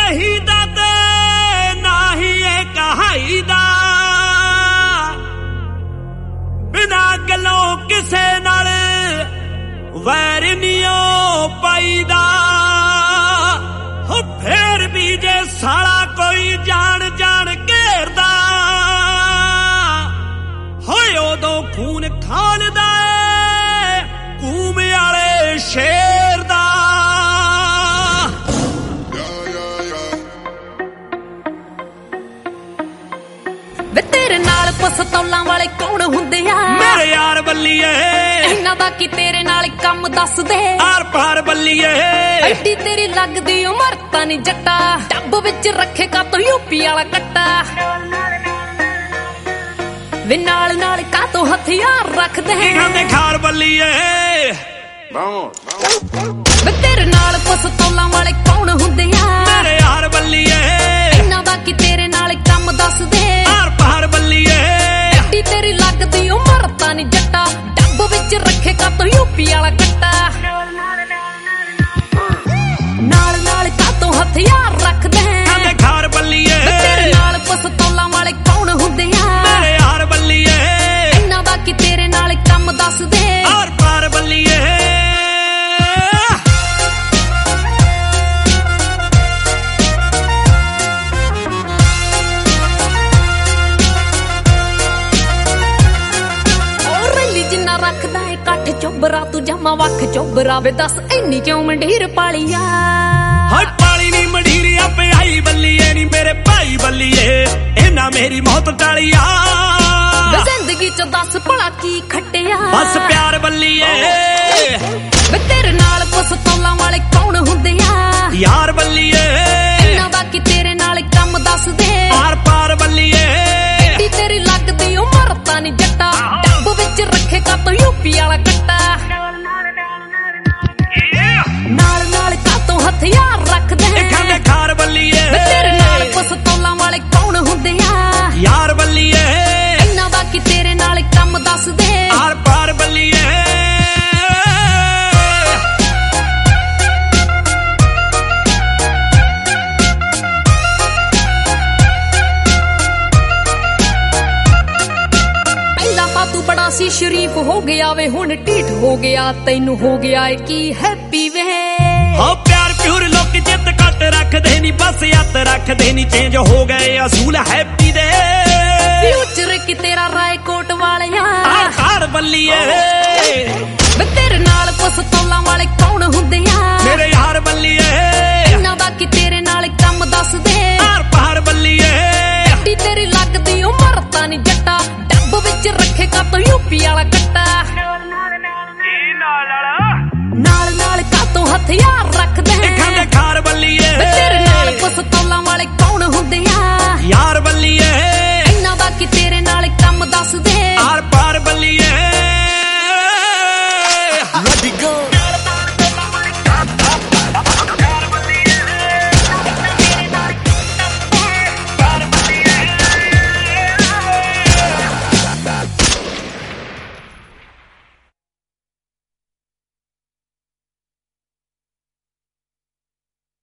ਕਹੀਦਾ ਤੇ ਨਾ ਹੀ ਇਹ ਕਹਾਈਦਾ ਬਿਨਾ ਗੱਲੋਂ ਕਿਸੇ ਨਾਲ ਵੈਰ ਨੀ ਓ ਪਾਈਦਾ ਹੋ ਫੇਰ ਵੀ ਜੇ ਸਾਲਾ ਕੋਈ ਜਾਣ ਜਾਣ ਘੇਰਦਾ ਹੋਏ ਉਦੋਂ ਖੂਨ ਖਾਲਦਾ ਕੂਮ ਵਾਲੇ ਸ਼ੇਰ ਦਾ ਵੇ ਤੇਰੇ ਨਾਲ ਪਸਤੌਲਾਂ ਵਾਲੇ ਕੌਣ ਹੁੰਦੇ ਆ ਮੇਰੇ ਯਾਰ ਬੱਲੀਏ ਇਹਨਾਂ ਦਾ ਕੀ ਤੇਰੇ ਨਾਲ ਕੰਮ ਦੱਸ ਦੇ ਆਰ ਪਾਰ ਬੱਲੀਏ ਐਡੀ ਤੇਰੀ ਲੱਗਦੀ ਉਮਰ ਤਾਂ ਨੀ ਜੱਟਾ ਟੱਬ ਵਿੱਚ ਰੱਖੇ ਕਾਤੋਂ ਯੂਪੀ ਵਾਲਾ ਕੱਟਾ ਵੇ ਨਾਲ ਨਾਲ ਕਾਤੋਂ ਹਥਿਆਰ ਰੱਖਦੇ ਖਾਂਦੇ ਖਾਰ ਬੱਲੀਏ ਵੇ ਤੇਰੇ ਨਾਲ ਪਸਤੌਲਾਂ ਵਾਲੇ ਕੌਣ ਹੁੰਦੇ ਆ ਮੇਰੇ ਯਾਰ ਬੱਲੀਏ ਇਹਨਾਂ ਦਾ ਕੀ ਤੇਰੇ ਨਾਲ ਕੰਮ ਦੱਸ ਦੇ ਆਰ ਪਾਰ ਬੱਲੀਏ ਐਡੀ ਤੇਰੀ ਲੱਗਦੀ ਉਮਰ ਤਾਂ ਨੀ ਜੱਟਾ ਟੱਬ ਵਿੱਚ ਰੱਖੇ ਕਾਤੋਂ ਯੂਪੀ ਵਾਲਾ ਕੱਟਾ ਨਾਲ ਨਾਲ ਕਾਤੋਂ ਹਥਿਆਰ ਰੱਖਦੇ ਖਾਂਦੇ ਖਾਰ ਬੱਲੀਏ ਤੇਰੇ ਨਾਲ ਪਸਤੌਲਾਂ ਵਾਲੇ ਕੌਣ ਹੁੰਦੇ ਆ ਮੇਰੇ ਯਾਰ ਬੱਲੀਏ ਇਹਨਾਂ ਦਾ ਕੀ ਤੇਰੇ ਨਾਲ ਕੰਮ ਦੱਸ ਦੇ ਆਰ ਪਾਰ ਬੱਲੀਏ ਰੱਖਦਾ ਏ ਕੱਠ ਚੋਬਰਾ ਤੂੰ ਜਮਾ ਵੱਖ ਚੋਬਰਾ ਵੇ ਦੱਸ ਇੰਨੀ ਕਿਉਂ ਮੰਡੀਰ ਪਾਲੀਆ ਹਾਏ ਪਾਲੀ ਨੀ ਮੰਡੀਰ ਆਪੇ ਆਈ ਬੱਲੀਏ ਨੀ ਮੇਰੇ ਭਾਈ ਬੱਲੀਏ ਇਹਨਾਂ ਮੇਰੀ ਮੌਤ ਟਾਲੀਆ ਵੇ ਜ਼ਿੰਦਗੀ ਚ ਦੱਸ ਭਲਾ ਕੀ ਖੱਟਿਆ ਬਸ ਪਿਆਰ ਬੱਲੀਏ ਵੇ ਤੇਰੇ ਨਾਲ ਪਸਤੌਲਾਂ ਵਾਲੇ ਕੌਣ ਹੁੰਦੇ ਆ ਯਾਰ ਬੱਲੀਏ ਇਹਨਾਂ ਦਾ ਕੀ ਤੇਰੇ ਨਾਲ ਕੰਮ ਦੱਸ ਦੇ ਆਰ ਪਾਰ ਬੱਲੀਏ ਐਡੀ ਤੇਰੀ ਲੱਗਦੀ ਉਮਰ ਤਾਂ ਨੀ ਜੱਟਾ ਟੱਬ ਵਿੱਚ ਰੱਖੇ ਕਾਤੋਂ ਯੂਪੀ ਵਾਲਾ ਕੱਟਾ ਨਾਲ ਨਾਲ ਕਾਤੋਂ ਹਥਿਆਰ ਰੱਖਦੇ ਖਾਂਦੇ ਖਾਰ ਬੱਲੀਏ ਤੇਰੇ ਨਾਲ ਪਸਤੌਲਾਂ ਵਾਲੇ ਕੌਣ ਹੁੰਦੇ ਆ ਯਾਰ ਬੱਲੀਏ ਇਹਨਾਂ ਦਾ ਕੀ ਤੇਰੇ ਨਾਲ ਕੰਮ ਦੱਸ ਦੇ ਆਰ ਪਾਰ ਬੱਲੀਏ ਬੜਾ ਸੀ ਸ਼ਰੀਫ ਹੋ ਗਿਆ ਵੇ ਹੁਣ ਢੀਠ ਹੋ ਗਿਆ ਤੈਨੂੰ ਹੋ ਗਿਆ ਏ ਕੀ ਹੈਪੀ ਵੇ ਹੋ ਪਿਆਰ ਪਿਉਰ ਲੋਕ ਜਿੱਤ ਕੱਟ ਰੱਖਦੇ ਨੀ ਬਸ ਯੱਤ ਰੱਖਦੇ ਨੀ ਚੇਂਜ ਹੋ ਗਏ ਅਸੂਲ ਹੈਪੀ ਦੇ ਫਿਊਚਰ ਕੀ ਤੇਰਾ ਰਾਏਕੋਟ ਵਾਲਿਆ ਆਰ ਬੱਲੀਏ ਵੇ ਤੇਰੇ ਨਾਲ ਪਸਤੌਲਾਂ ਵਾਲੇ ਕੌਣ ਹੁੰਦੇ ਆ ਮੇਰੇ ਯਾਰ ਬੱਲੀਏ ਇਹਨਾਂ ਦਾ ਕੀ ਤੇਰੇ ਨਾਲ ਕੰਮ ਦੱਸ ਦੇ ਆਰ ਪਾਰ ਬੱਲੀਏ ਐਡੀ ਤੇਰੀ ਲੱਗਦੀ ਉਮਰ ਤਾਂ ਨੀ ਜੱਟਾ ਟੱਬ ਵਿੱਚ ਰੱਖੇ ਕਾਤੋਂ ਯੂਪੀ ਵਾਲਾ ਕੱਟਾ ਨਾਲ ਨਾਲ ਕਾਤੋਂ ਹਥਿਆਰ ਰੱਖਦੇ ਖਾਂਦੇ ਖਾਰ ਬੱਲੀਏ ਤੇਰੇ ਨਾਲ ਪਸਤੌਲਾਂ ਵਾਲੇ ਕੌਣ ਹੁੰਦੇ ਆ ਯਾਰ